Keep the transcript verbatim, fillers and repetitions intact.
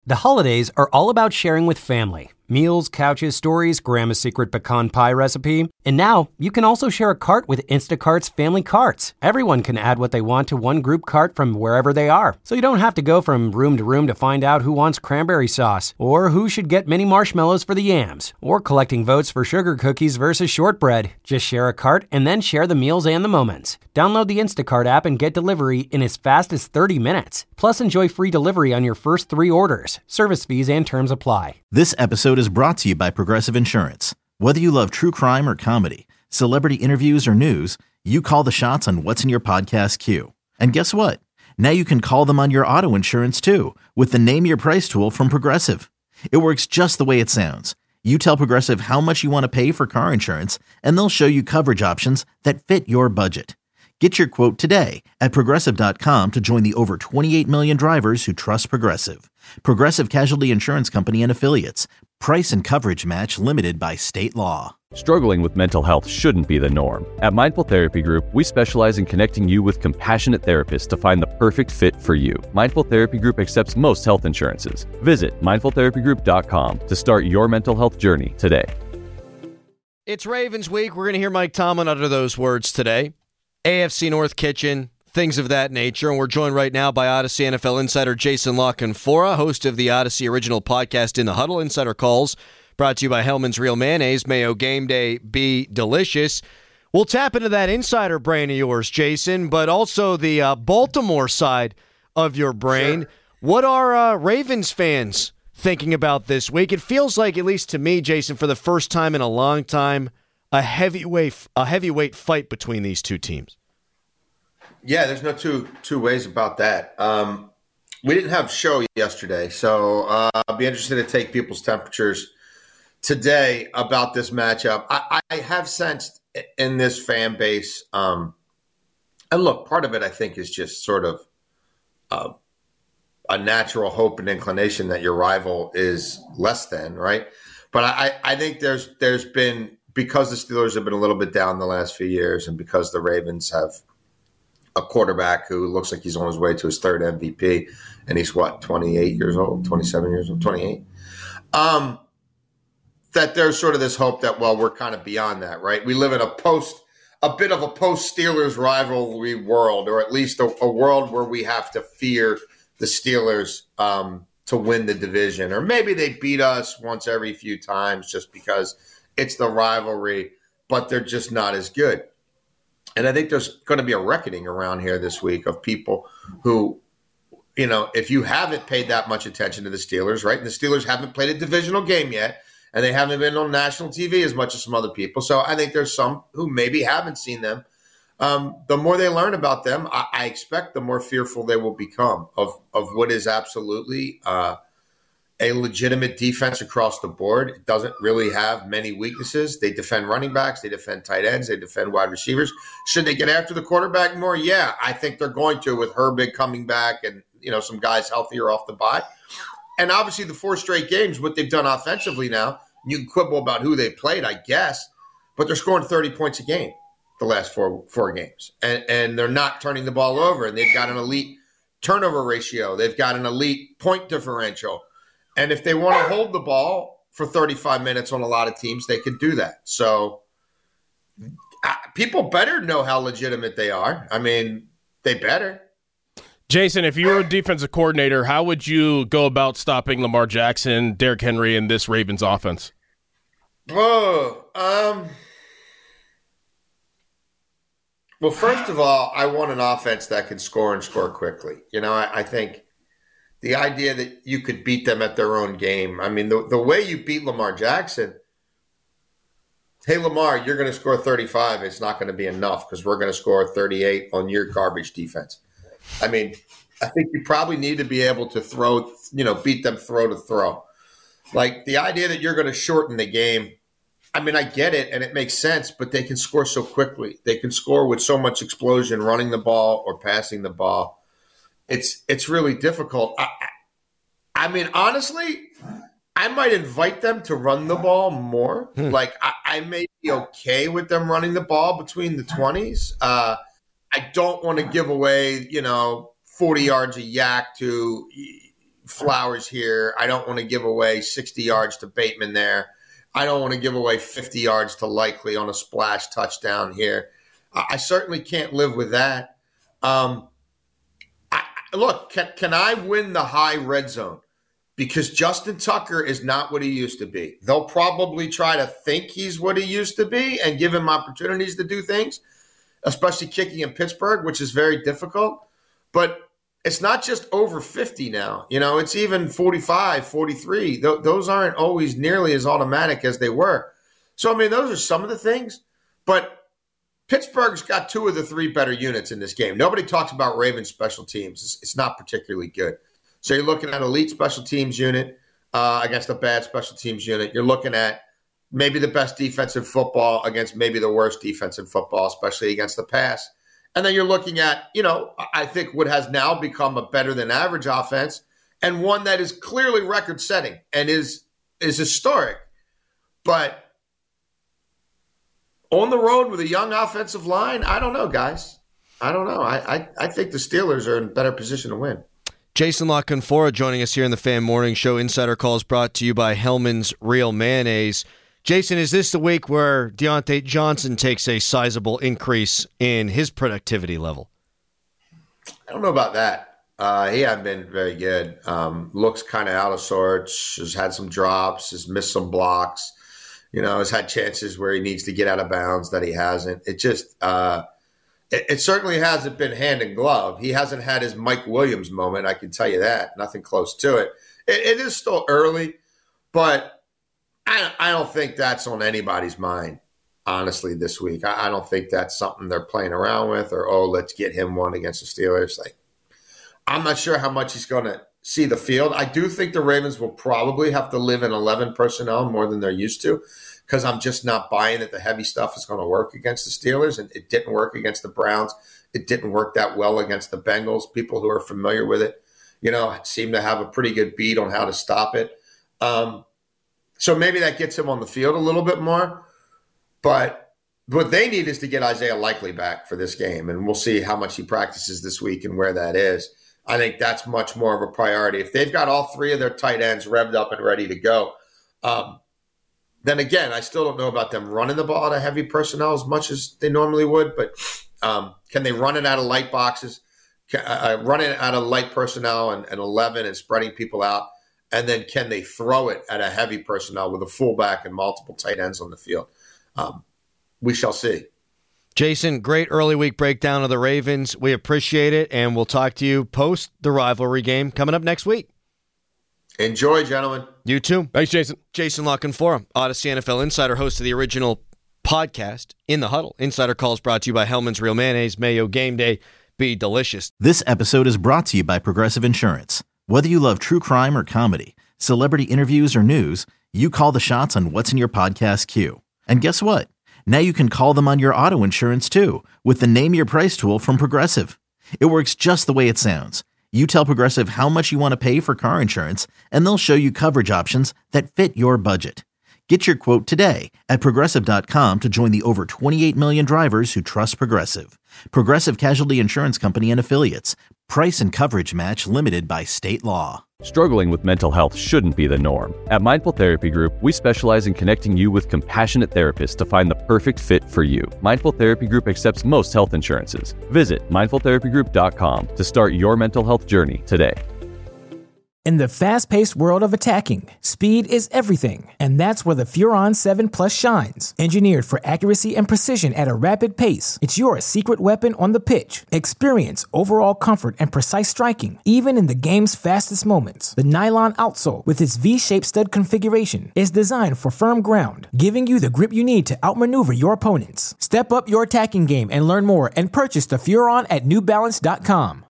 The holidays are all about sharing with family. Meals, couches, stories, Grandma's secret pecan pie recipe. And now, you can also share a cart with Instacart's Family Carts. Everyone can add what they want to one group cart from wherever they are. So you don't have to go from room to room to find out who wants cranberry sauce, or who should get mini marshmallows for the yams, or collecting votes for sugar cookies versus shortbread. Just share a cart and then share the meals and the moments. Download the Instacart app and get delivery in as fast as thirty minutes. Plus, enjoy free delivery on your first three orders. Service fees and terms apply. This episode is brought to you by Progressive Insurance. Whether you love true crime or comedy, celebrity interviews or news, you call the shots on what's in your podcast queue. And guess what? Now you can call them on your auto insurance too with the Name Your Price tool from Progressive. It works just the way it sounds. You tell Progressive how much you want to pay for car insurance, and they'll show you coverage options that fit your budget. Get your quote today at Progressive dot com to join the over twenty-eight million drivers who trust Progressive. Progressive Casualty Insurance Company and Affiliates. Price and coverage match limited by state law. Struggling with mental health shouldn't be the norm. At Mindful Therapy Group, we specialize in connecting you with compassionate therapists to find the perfect fit for you. Mindful Therapy Group accepts most health insurances. Visit mindful therapy group dot com to start your mental health journey today. It's Ravens week. We're going to hear Mike Tomlin utter those words today. A F C North Kitchen, things of that nature. And we're joined right now by Odyssey N F L insider Jason La Canfora, host of the Odyssey original podcast In the Huddle, Insider Calls, brought to you by Hellman's Real Mayonnaise. Mayo game day be delicious. We'll tap into that insider brain of yours, Jason, but also the uh, Baltimore side of your brain. Sure. What are uh, Ravens fans thinking about this week? It feels like, at least to me, Jason, for the first time in a long time, a heavyweight a heavyweight fight between these two teams. Yeah, there's no two two ways about that. Um, we didn't have a show yesterday, so uh, I'll be interested to take people's temperatures today about this matchup. I, I have sensed in this fan base, um, and look, part of it I think is just sort of uh, a natural hope and inclination that your rival is less than, right? But I, I think there's there's been, because the Steelers have been a little bit down the last few years, and because the Ravens have a quarterback who looks like he's on his way to his third M V P, and he's, what, twenty-eight years old, twenty-seven years old, twenty-eight? Um, that there's sort of this hope that, well, we're kind of beyond that, right? We live in a post, a bit of a post-Steelers rivalry world, or at least a, a world where we have to fear the Steelers um, to win the division. Or maybe they beat us once every few times just because it's the rivalry, but they're just not as good. And I think there's going to be a reckoning around here this week of people who, you know, if you haven't paid that much attention to the Steelers, right? And the Steelers haven't played a divisional game yet, and they haven't been on national T V as much as some other people. So I think there's some who maybe haven't seen them. Um, the more they learn about them, I, I expect the more fearful they will become of, of what is absolutely uh, a legitimate defense across the board. It doesn't really have many weaknesses. They defend running backs. They defend tight ends. They defend wide receivers. Should they get after the quarterback more? Yeah, I think they're going to, with Herbig coming back and, you know, some guys healthier off the bye. And obviously the four straight games, what they've done offensively now, you can quibble about who they played, I guess, but they're scoring thirty points a game the last four four games. And, and they're not turning the ball over, and they've got an elite turnover ratio. They've got an elite point differential. And if they want to hold the ball for thirty-five minutes on a lot of teams, they can do that. So uh, people better know how legitimate they are. I mean, they better. Jason, if you were a defensive coordinator, how would you go about stopping Lamar Jackson, Derrick Henry, and this Ravens offense? Whoa. Um, well, first of all, I want an offense that can score and score quickly. You know, I, I think the idea that you could beat them at their own game. I mean, the, the way you beat Lamar Jackson, hey, Lamar, you're going to score thirty-five. It's not going to be enough because we're going to score thirty-eight on your garbage defense. I mean, I think you probably need to be able to throw, you know, beat them throw to throw. Like the idea that you're going to shorten the game, I mean, I get it and it makes sense, but they can score so quickly. They can score with so much explosion running the ball or passing the ball. It's it's really difficult. I, I mean, honestly, I might invite them to run the ball more. Hmm. Like, I, I may be okay with them running the ball between the twenties. Uh, I don't want to give away, you know, forty yards a yak to, Flowers here. I don't want to give away sixty yards to Bateman there. I don't want to give away fifty yards to Likely on a splash touchdown here. I certainly can't live with that. Um, I, look, can, can I win the high red zone? Because Justin Tucker is not what he used to be. They'll probably try to think he's what he used to be and give him opportunities to do things, especially kicking in Pittsburgh, which is very difficult. But it's not just over fifty now. You know, it's even forty-five, forty-three. Th- those aren't always nearly as automatic as they were. So, I mean, those are some of the things. But Pittsburgh's got two of the three better units in this game. Nobody talks about Ravens special teams. It's, it's not particularly good. So you're looking at elite special teams unit uh, against a bad special teams unit. You're looking at maybe the best defensive football against maybe the worst defensive football, especially against the pass. And then you're looking at, you know, I think what has now become a better than average offense and one that is clearly record setting and is is historic. But on the road with a young offensive line, I don't know, guys. I don't know. I I, I think the Steelers are in a better position to win. Jason La Canfora joining us here in the Fan Morning Show. Insider Calls brought to you by Hellman's Real Mayonnaise. Jason, is this the week where Deontay Johnson takes a sizable increase in his productivity level? I don't know about that. Uh, he hasn't been very good. Um, looks kind of out of sorts, has had some drops, has missed some blocks, you know, has had chances where he needs to get out of bounds that he hasn't. It just uh, – It, it certainly hasn't been hand in glove. He hasn't had his Mike Williams moment, I can tell you that. Nothing close to it. It, it is still early, but I, I don't think that's on anybody's mind, honestly, this week. I, I don't think that's something they're playing around with or, oh, let's get him one against the Steelers. Like, I'm not sure how much he's going to see the field. I do think the Ravens will probably have to live in eleven personnel more than they're used to, because I'm just not buying that the heavy stuff is going to work against the Steelers. And it didn't work against the Browns. It didn't work that well against the Bengals. People who are familiar with it, you know, seem to have a pretty good beat on how to stop it. Um, so maybe that gets him on the field a little bit more. But what they need is to get Isaiah Likely back for this game. And we'll see how much he practices this week and where that is. I think that's much more of a priority. If they've got all three of their tight ends revved up and ready to go, um, then again, I still don't know about them running the ball at a heavy personnel as much as they normally would, but um, can they run it out of light boxes, can, uh, run it out of light personnel and, and eleven and spreading people out, and then can they throw it at a heavy personnel with a fullback and multiple tight ends on the field? Um, we shall see. Jason, great early week breakdown of the Ravens. We appreciate it, and we'll talk to you post the rivalry game coming up next week. Enjoy, gentlemen. You too. Thanks, Jason. Jason La Canfora, Odyssey N F L Insider, host of the original podcast, In the Huddle. Insider Calls brought to you by Hellman's Real Mayonnaise. Mayo game day. Be delicious. This episode is brought to you by Progressive Insurance. Whether you love true crime or comedy, celebrity interviews or news, you call the shots on what's in your podcast queue. And guess what? Now you can call them on your auto insurance too with the Name Your Price tool from Progressive. It works just the way it sounds. You tell Progressive how much you want to pay for car insurance, and they'll show you coverage options that fit your budget. Get your quote today at Progressive dot com to join the over twenty-eight million drivers who trust Progressive. Progressive Casualty Insurance Company and Affiliates. Price and coverage match limited by state law. Struggling with mental health shouldn't be the norm. At Mindful Therapy Group, we specialize in connecting you with compassionate therapists to find the perfect fit for you. Mindful Therapy Group accepts most health insurances. Visit mindful therapy group dot com to start your mental health journey today. In the fast-paced world of attacking, speed is everything, and that's where the Furon seven Plus shines. Engineered for accuracy and precision at a rapid pace, it's your secret weapon on the pitch. Experience overall comfort and precise striking, even in the game's fastest moments. The nylon outsole, with its V-shaped stud configuration, is designed for firm ground, giving you the grip you need to outmaneuver your opponents. Step up your attacking game and learn more and purchase the Furon at new balance dot com.